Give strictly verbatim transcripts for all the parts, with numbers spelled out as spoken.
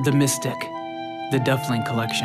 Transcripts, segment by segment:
The Mystic, the Duffling Collection.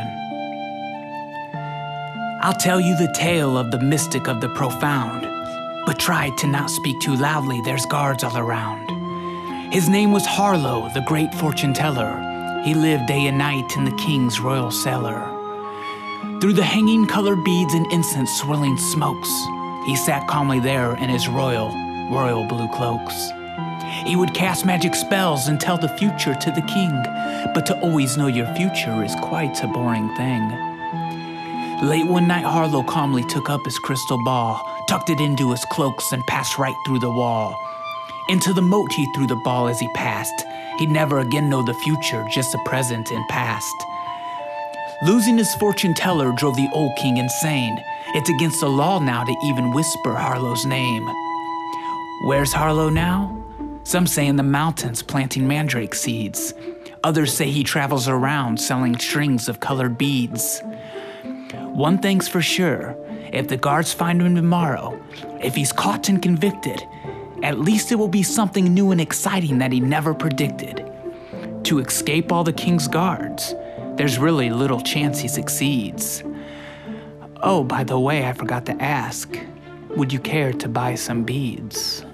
I'll tell you the tale of the mystic of the profound, but try to not speak too loudly, there's guards all around. His name was Harlow, the great fortune teller. He lived day and night in the king's royal cellar. Through the hanging colored beads and incense swirling smokes, he sat calmly there in his royal, royal blue cloaks. He would cast magic spells and tell the future to the king, but to always know your future is quite a boring thing. Late one night, Harlow calmly took up his crystal ball, tucked it into his cloaks, and passed right through the wall. Into the moat he threw the ball as he passed. He'd never again know the future, just the present and past. Losing his fortune teller drove the old king insane. It's against the law now to even whisper Harlow's name. Where's Harlow now? Some say in the mountains planting mandrake seeds. Others say he travels around selling strings of colored beads. One thing's for sure, if the guards find him tomorrow, if he's caught and convicted, at least it will be something new and exciting that he never predicted. To escape all the king's guards, there's really little chance he succeeds. Oh, by the way, I forgot to ask, would you care to buy some beads?